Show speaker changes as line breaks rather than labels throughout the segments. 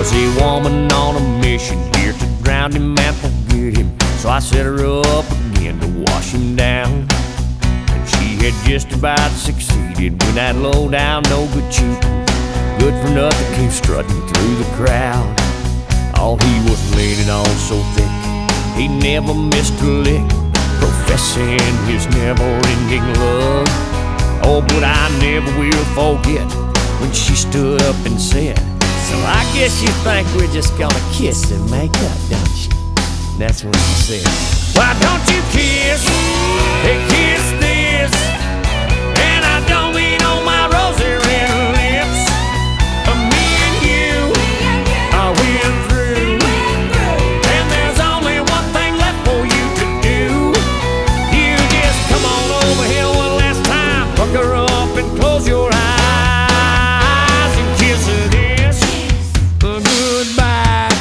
was a woman on a mission here to drown him and forget him. So I set her up again to wash him down. And she had just about succeeded when that low down, no good cheating, good for nothing came strutting through the crowd. Oh, he was leaning on so thick, he never missed a lick, professing his never-ending love. Oh, but I never will forget when she stood up and said, "So I guess you think we're just gonna kiss and make up, don't you?" And that's when she said, "Why don't you kiss, hey, kiss this?" And I don't mean on my rosy red lips. Me and you, I went through, and there's only one thing left for you to do. You just come on over here one last time, pucker up and close your eyes and kiss this goodbye.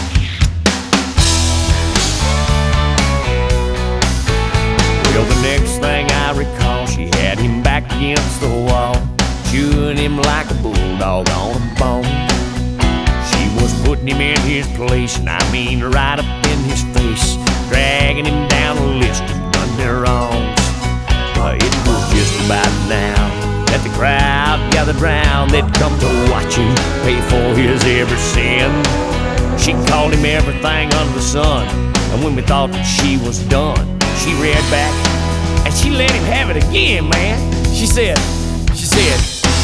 Well, the next thing I recall, she had him back against the wall, chewing him like a bulldog on a bone. She was putting him in his place, and I mean right up in his face, dragging him down a list of done their wrongs. It was just about now that the crowd gathered round. They'd come to watch him pay for his every sin. She called him everything under the sun, and when we thought that she was done, she reared back and she let him have it again, man. She said,